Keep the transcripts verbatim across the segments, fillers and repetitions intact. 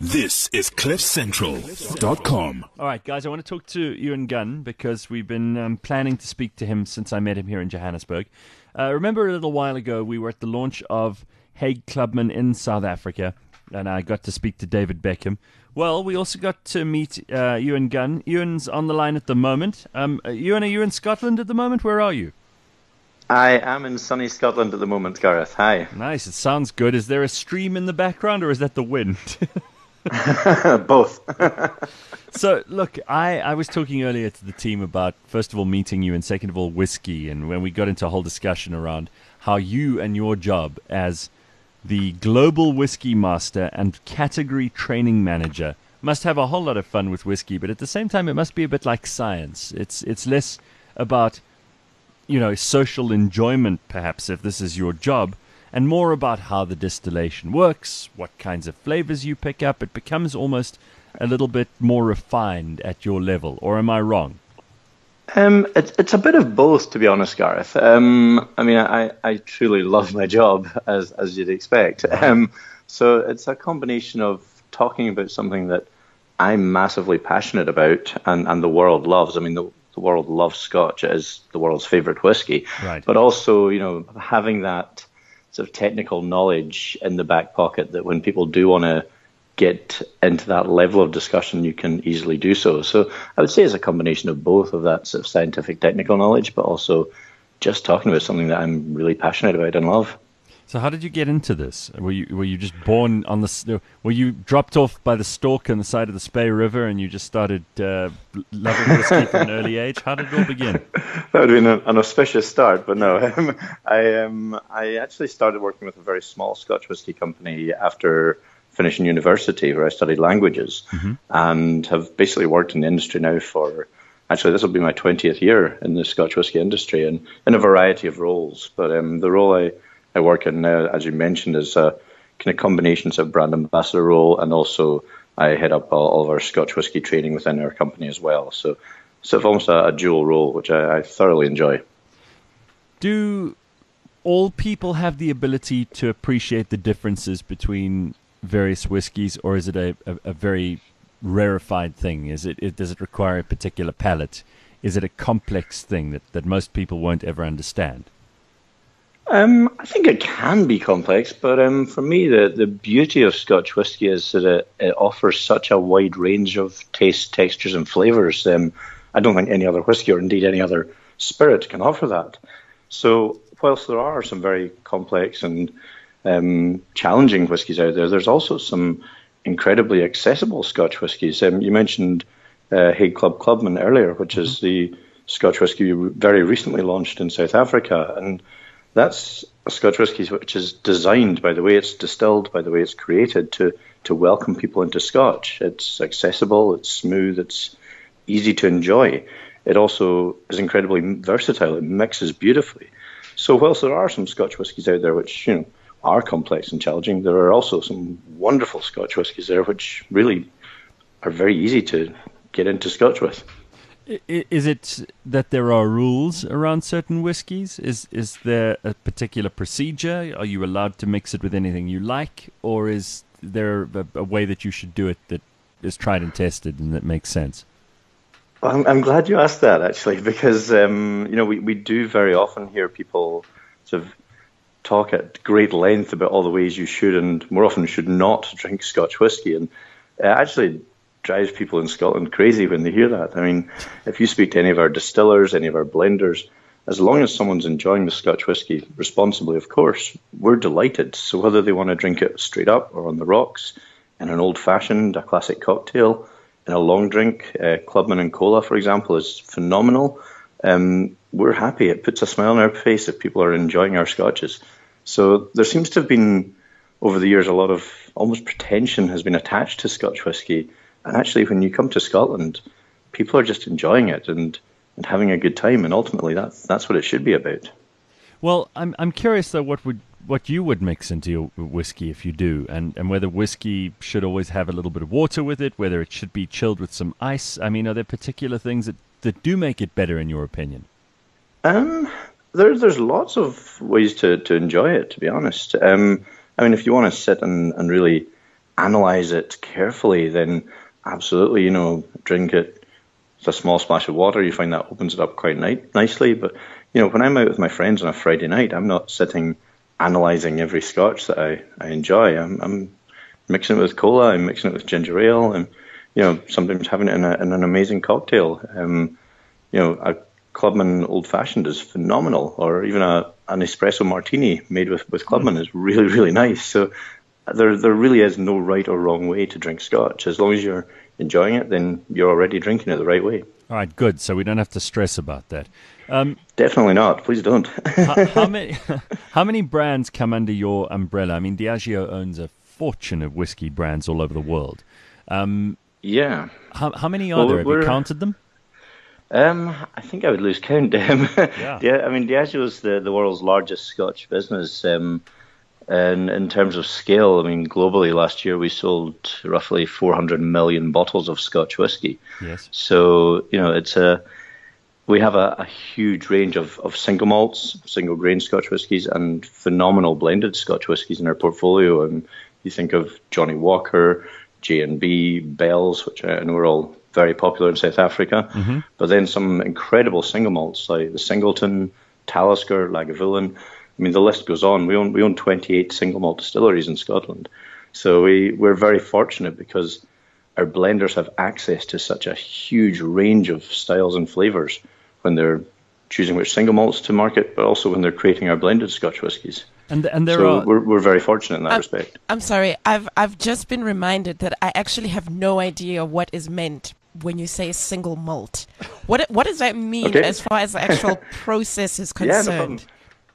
This is cliff central dot com. All right, guys, I want to talk to Ewan Gunn because we've been um, planning to speak to him since I met him here in Johannesburg. Uh, remember a little while ago, we were at the launch of Hague Clubman in South Africa, and I got to speak to David Beckham. Well, we also got to meet uh, Ewan Gunn. Ewan's on the line at the moment. Um, Ewan, are you in Scotland at the moment? Where are you? I am in sunny Scotland at the moment, Gareth. Hi. Nice. It sounds good. Is there a stream in the background, or is that the wind? Both. So, look, I, I was talking earlier to the team about, first of all, meeting you, and second of all, whiskey. And when we got into a whole discussion around how you and your job as the global whiskey master and category training manager must have a whole lot of fun with whiskey, but at the same time, it must be a bit like science. It's it's less about, you know, social enjoyment, perhaps, if this is your job, and more about how the distillation works, what kinds of flavors you pick up. It becomes almost a little bit more refined at your level, or am I wrong? Um, it's it's a bit of both, to be honest, Gareth. Um, I mean, I, I truly love my job, as as you'd expect. Um, so it's a combination of talking about something that I'm massively passionate about, and, and the world loves. I mean, the the world loves Scotch. It is the world's favorite whiskey. Right. But also, you know, having that sort of technical knowledge in the back pocket that when people do want to get into that level of discussion, you can easily do so. So I would say it's a combination of both of that sort of scientific technical knowledge, but also just talking about something that I'm really passionate about and love. So how did you get into this? Were you were you just born on the? Were you dropped off by the stork on the side of the Spey River and you just started uh, loving whiskey from an early age? How did it all begin? That would have been an auspicious start, but no. Um, I um, I actually started working with a very small Scotch whisky company after finishing university, where I studied languages, mm-hmm. and have basically worked in the industry now for. Actually, this will be my twentieth year in the Scotch whisky industry, and in a variety of roles. But um, the role I I work in now, as you mentioned, is a kind of combinations of brand ambassador role, and also I head up all, all of our Scotch whisky training within our company as well. So, so it's almost a, a dual role, which I, I thoroughly enjoy. Do all people have the ability to appreciate the differences between various whiskies, or is it a, a, a very rarefied thing? Is it, it does it require a particular palate? Is it a complex thing that, that most people won't ever understand? Um, I think it can be complex, but um, for me, the, the beauty of Scotch whisky is that it, it offers such a wide range of tastes, textures, and flavours. Um, I don't think any other whisky, or indeed any other spirit, can offer that. So, whilst there are some very complex and um, challenging whiskies out there, there's also some incredibly accessible Scotch whiskies. Um, you mentioned uh, Hague Club Clubman earlier, which is the Scotch whisky we very recently launched in South Africa, and that's a Scotch whisky which is designed, by the way it's distilled, by the way it's created, to, to welcome people into Scotch. It's accessible, it's smooth, it's easy to enjoy. It also is incredibly versatile. It mixes beautifully. So whilst there are some Scotch whiskies out there which, you know, are complex and challenging, there are also some wonderful Scotch whiskies there which really are very easy to get into Scotch with. Is it that there are rules around certain whiskies? Is is there a particular procedure? Are you allowed to mix it with anything you like? Or is there a, a way that you should do it that is tried and tested and that makes sense? Well, I'm, I'm glad you asked that, actually, because um, you know we, we do very often hear people sort of talk at great length about all the ways you should and more often should not drink Scotch whisky. And uh, actually drives people in Scotland crazy when they hear that. I mean, if you speak to any of our distillers, any of our blenders, as long as someone's enjoying the Scotch whisky responsibly, of course, we're delighted. So whether they want to drink it straight up or on the rocks, in an old-fashioned, a classic cocktail, in a long drink, uh, Clubman and Cola, for example, is phenomenal. Um, we're happy. It puts a smile on our face if people are enjoying our scotches. So there seems to have been, over the years, a lot of almost pretension has been attached to Scotch whisky. And actually, when you come to Scotland, people are just enjoying it and, and having a good time, and ultimately that's that's what it should be about. Well, I'm I'm curious though what would what you would mix into your whiskey if you do, and, and whether whiskey should always have a little bit of water with it, whether it should be chilled with some ice. I mean, are there particular things that, that do make it better in your opinion? Um, there, there's lots of ways to, to enjoy it, to be honest. Um, I mean, if you want to sit and, and really analyze it carefully, then absolutely, you know, drink it with a small splash of water. You find that opens it up quite ni- nicely. But, you know, when I'm out with my friends on a Friday night, I'm not sitting analyzing every Scotch that I, I enjoy. I'm, I'm mixing it with cola, I'm mixing it with ginger ale, and, you know, sometimes having it in, a, in an amazing cocktail. Um, you know, a Clubman Old Fashioned is phenomenal, or even a an espresso martini made with, with Clubman mm. is really, really nice. So there there really is no right or wrong way to drink Scotch. As long as you're enjoying it, then you're already drinking it the right way. All right, good. So we don't have to stress about that. Um, Definitely not. Please don't. how, how many how many brands come under your umbrella? I mean, Diageo owns a fortune of whiskey brands all over the world. Um, yeah. How, how many are well, there? Have you counted them? Um, I think I would lose count. Um, yeah. yeah, I mean, Diageo is the, the world's largest Scotch business. Um, and in terms of scale, I mean, globally last year we sold roughly four hundred million bottles of Scotch whisky. Yes. So, you know, it's a we have a, a huge range of, of single malts, single grain Scotch whiskies, and phenomenal blended Scotch whiskies in our portfolio. And you think of Johnny Walker, J and B, Bell's, which I know are all very popular in South Africa, mm-hmm. but then some incredible single malts like the Singleton, Talisker, Lagavulin. I mean, the list goes on. We own we own twenty-eight single malt distilleries in Scotland, so we we're very fortunate because our blenders have access to such a huge range of styles and flavors when they're choosing which single malts to market, but also when they're creating our blended Scotch whiskies. And and there so are we're we're very fortunate in that I'm, respect. I'm sorry, I've I've just been reminded that I actually have no idea what is meant when you say single malt. What what does that mean okay. as far as the actual process is concerned? Yeah, no problem.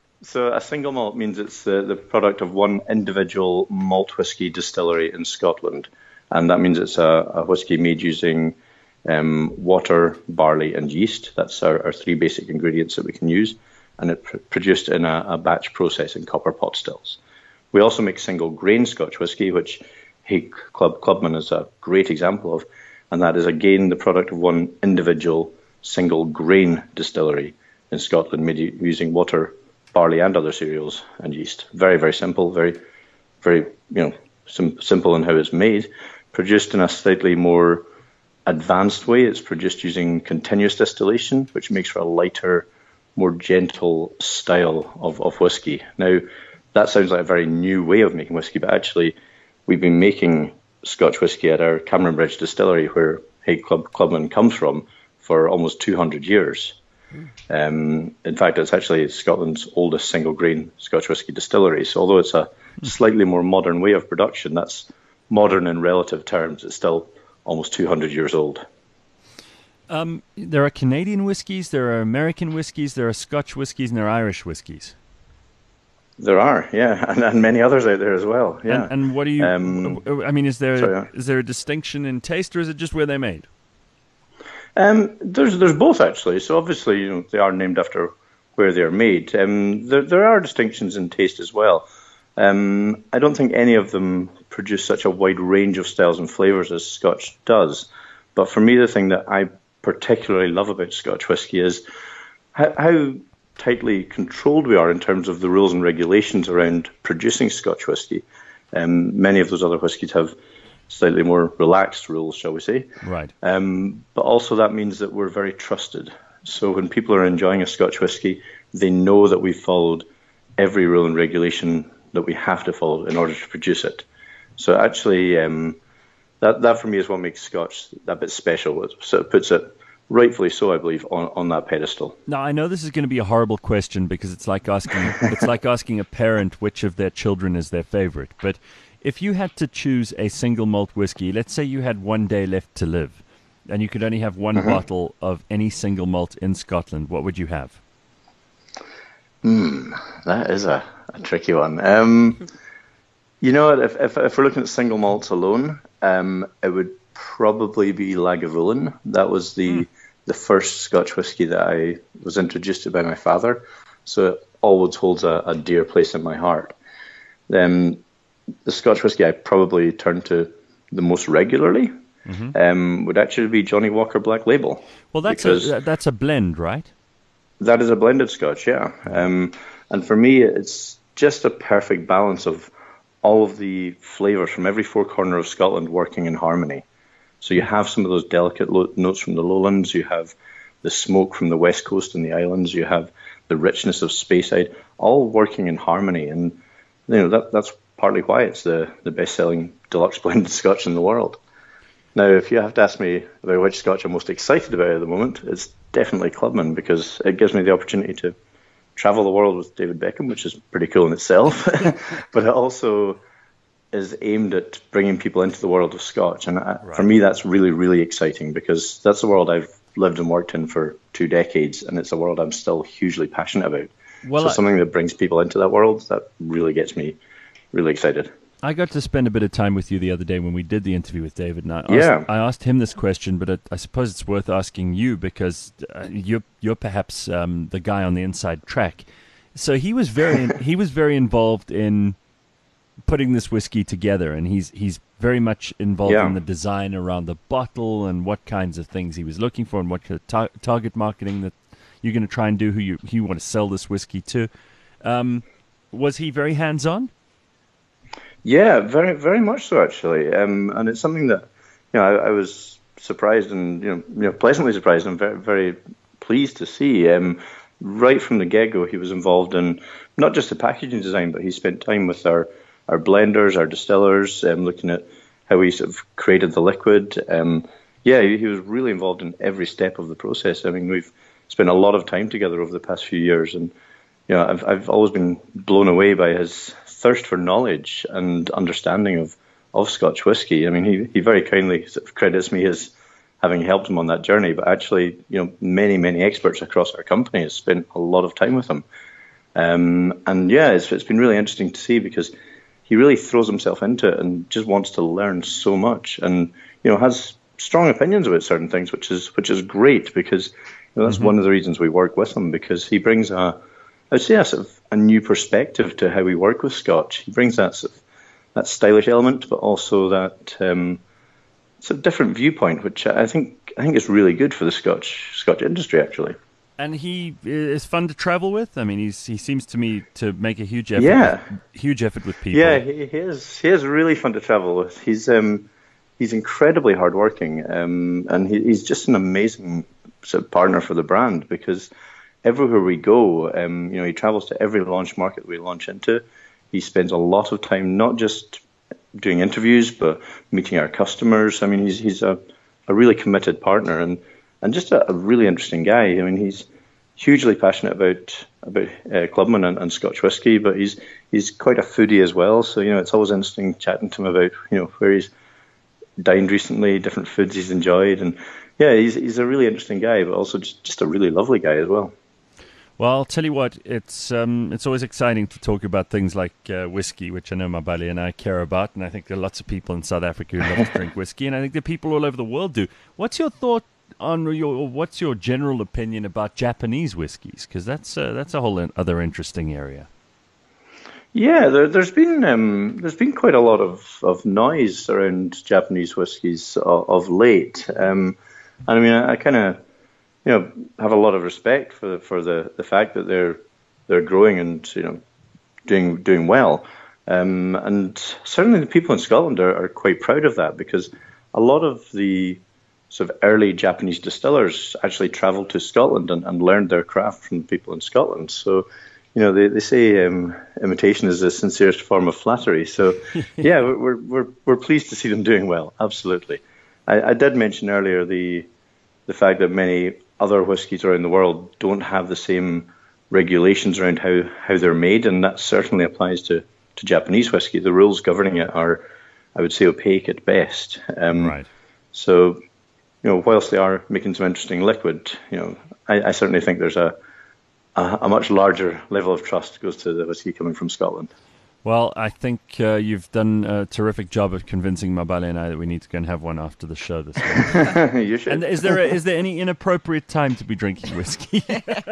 So a single malt means it's the, the product of one individual malt whisky distillery in Scotland, and that means it's a, a whisky made using um, water, barley, and yeast. That's our, our three basic ingredients that we can use, and it's pr- produced in a, a batch process in copper pot stills. We also make single grain Scotch whisky, which Haig Club Clubman is a great example of, and that is again the product of one individual single grain distillery in Scotland, made using water, barley, and other cereals and yeast. Very, very simple, very, very you know sim- simple in how it's made. Produced in a slightly more advanced way. It's produced using continuous distillation, which makes for a lighter, more gentle style of, of whiskey. Now, that sounds like a very new way of making whiskey, but actually, we've been making Scotch whiskey at our Cameron Bridge distillery, where Haig Club Clubman comes from, for almost two hundred years. Um, in fact, it's actually Scotland's oldest single grain Scotch whisky distillery. So although it's a slightly more modern way of production, that's modern in relative terms. It's still almost two hundred years old. Um, there are Canadian whiskies, there are American whiskies, there are Scotch whiskies, and there are Irish whiskies. There are, yeah, and, and many others out there as well. Yeah. And, and what do you? Um, I mean, is there sorry, yeah. is there a distinction in taste, or is it just where they're made? Um, there's there's both actually. So obviously, you know, they are named after where they're made. Um, there there are distinctions in taste as well. Um, I don't think any of them produce such a wide range of styles and flavors as Scotch does. But for me, the thing that I particularly love about Scotch whisky is how, how tightly controlled we are in terms of the rules and regulations around producing Scotch whisky. Um, many of those other whiskies have slightly more relaxed rules, shall we say. Right. Um, but also that means that we're very trusted. So when people are enjoying a Scotch whisky, they know that we've followed every rule and regulation that we have to follow in order to produce it. So actually, um, that that for me is what makes Scotch a bit special. It sort of puts it, rightfully so, I believe, on, on that pedestal. Now, I know this is going to be a horrible question because it's like asking it's like asking a parent which of their children is their favorite. But if you had to choose a single malt whiskey, let's say you had one day left to live, and you could only have one mm-hmm. bottle of any single malt in Scotland, what would you have? Hmm, that is a, a tricky one. Um, you know what, if, if if we're looking at single malts alone, um, it would probably be Lagavulin. That was the mm. the first Scotch whisky that I was introduced to by my father, so it always holds a, a dear place in my heart. Um, the Scotch whisky I probably turn to the most regularly mm-hmm. um, would actually be Johnny Walker Black Label. Well, that's a, that's a blend, right? That is a blended Scotch, yeah. Um, and for me, it's just a perfect balance of all of the flavours from every four corner of Scotland working in harmony. So you have some of those delicate lo- notes from the lowlands, you have the smoke from the west coast and the islands, you have the richness of Speyside, all working in harmony. And you know that that's partly why it's the, the best-selling deluxe blended Scotch in the world. Now, if you have to ask me about which Scotch I'm most excited about at the moment, it's definitely Clubman, because it gives me the opportunity to travel the world with David Beckham, which is pretty cool in itself, but it also is aimed at bringing people into the world of Scotch. And I, right. for me, that's really, really exciting, because that's the world I've lived and worked in for two decades, and it's a world I'm still hugely passionate about. Well, so I, something that brings people into that world, that really gets me really excited. I got to spend a bit of time with you the other day when we did the interview with David, and I asked, yeah. I asked him this question, but it, I suppose it's worth asking you, because uh, you're you're perhaps um, the guy on the inside track. So he was very he was very involved in putting this whiskey together, and he's he's very much involved yeah. in the design around the bottle and what kinds of things he was looking for, and what kind of tar- target marketing that you're going to try and do, who you who you want to sell this whiskey to. Um, was he very hands on? Yeah, very, very much so, actually. Um, and it's something that, you know, I, I was surprised and, you know, you know, pleasantly surprised and very, very pleased to see. Um, right from the get-go, he was involved in not just the packaging design, but he spent time with our, our blenders, our distillers, um, looking at how we sort of created the liquid. Um, yeah, he, he was really involved in every step of the process. I mean, we've spent a lot of time together over the past few years, and you know, I've I've always been blown away by his thirst for knowledge and understanding of, of Scotch whisky. I mean, he, he very kindly sort of credits me as having helped him on that journey, but actually, you know, many, many experts across our company have spent a lot of time with him. Um, and yeah, it's, it's been really interesting to see, because he really throws himself into it and just wants to learn so much, and, you know, has strong opinions about certain things, which is, which is great, because, you know, that's mm-hmm. one of the reasons we work with him, because he brings a, I'd say a sort of a new perspective to how we work with Scotch. He brings that sort of, that stylish element, but also that um, sort of different viewpoint, which I think I think is really good for the Scotch Scotch industry, actually. And he is fun to travel with. I mean, he's he seems to me to make a huge effort. Yeah, with, huge effort with people. Yeah, he, he is. He is really fun to travel with. He's um he's incredibly hardworking, um, and he, he's just an amazing sort of partner for the brand, because everywhere we go, um, you know, he travels to every launch market we launch into. He spends a lot of time not just doing interviews, but meeting our customers. I mean, he's he's a, a really committed partner, and, and just a, a really interesting guy. I mean, he's hugely passionate about about uh, Clubman and, and Scotch whisky, but he's he's quite a foodie as well. So, you know, it's always interesting chatting to him about, you know, where he's dined recently, different foods he's enjoyed, and yeah, he's he's a really interesting guy, but also just, just a really lovely guy as well. Well, I'll tell you what, it's um, it's always exciting to talk about things like uh, whiskey, which I know Mabali and I care about, and I think there are lots of people in South Africa who love to drink whiskey, and I think there are people all over the world do. What's your thought on your, what's your general opinion about Japanese whiskies? Because that's uh, that's a whole other interesting area. Yeah, there, there's been um, there's been quite a lot of, of noise around Japanese whiskies of, of late, um, and I mean, I, I kind of, you know, have a lot of respect for the, for the, the fact that they're they're growing and, you know, doing doing well, um, and certainly the people in Scotland are, are quite proud of that, because a lot of the sort of early Japanese distillers actually travelled to Scotland and, and learned their craft from people in Scotland. So, you know, they they say um, imitation is the sincerest form of flattery. So, yeah, we're we're we're pleased to see them doing well. Absolutely, I, I did mention earlier the the fact that many other whiskies around the world don't have the same regulations around how, how they're made, and that certainly applies to, to Japanese whiskey. The rules governing it are, I would say, opaque at best. Um, right. So, you know, whilst they are making some interesting liquid, you know, I, I certainly think there's a, a a much larger level of trust goes to the whiskey coming from Scotland. Well, I think uh, you've done a terrific job of convincing Mabali and I that we need to go and have one after the show this week. You should. And is there a, is there any inappropriate time to be drinking whiskey?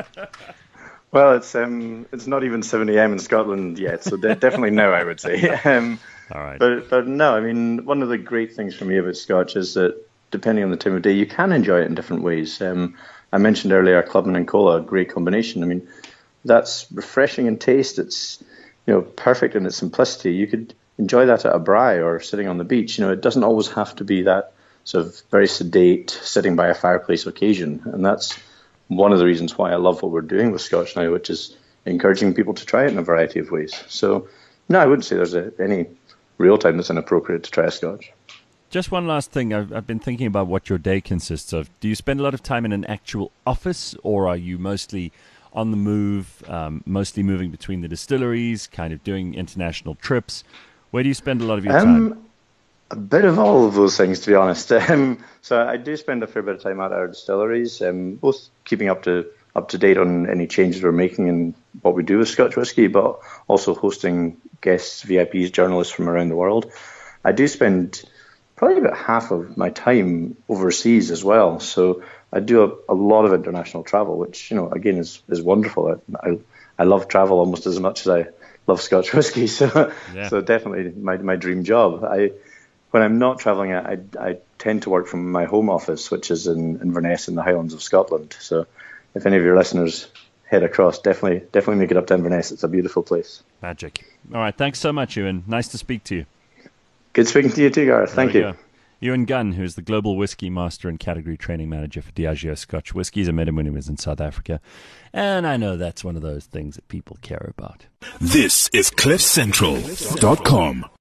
Well, it's um it's not even seven a.m. in Scotland yet, so de- definitely no, I would say. Um, All right. But but no, I mean, one of the great things for me about Scotch is that depending on the time of day, you can enjoy it in different ways. Um, I mentioned earlier Clubman and Cola, a great combination. I mean, that's refreshing in taste. It's, you know, perfect in its simplicity. You could enjoy that at a braai or sitting on the beach. You know, it doesn't always have to be that sort of very sedate, sitting by a fireplace occasion. And that's one of the reasons why I love what we're doing with Scotch now, which is encouraging people to try it in a variety of ways. So, no, I wouldn't say there's a, any real time that's inappropriate to try a Scotch. Just one last thing. I've, I've been thinking about what your day consists of. Do you spend a lot of time in an actual office, or are you mostly on the move, um, mostly moving between the distilleries, kind of doing international trips? Where do you spend a lot of your um, time? A bit of all of those things, to be honest. Um, so I do spend a fair bit of time at our distilleries, um, both keeping up to up to date on any changes we're making and what we do with Scotch whisky, but also hosting guests, V I Ps, journalists from around the world. I do spend probably about half of my time overseas as well. So I do a, a lot of international travel, which, you know, again, is, is wonderful. I, I I love travel almost as much as I love Scotch whisky. So yeah. so definitely my my dream job. I when I'm not traveling, I I tend to work from my home office, which is in Inverness in the Highlands of Scotland. So if any of your listeners head across, definitely definitely make it up to Inverness. It's a beautiful place. Magic. All right, thanks so much, Ewan. Nice to speak to you. Good speaking to you too, Gareth. Thank you. Go. Ewan Gunn, who's the Global Whisky Master and Category Training Manager for Diageo Scotch Whiskies. I met him when he was in South Africa. And I know that's one of those things that people care about. This is cliff central dot com.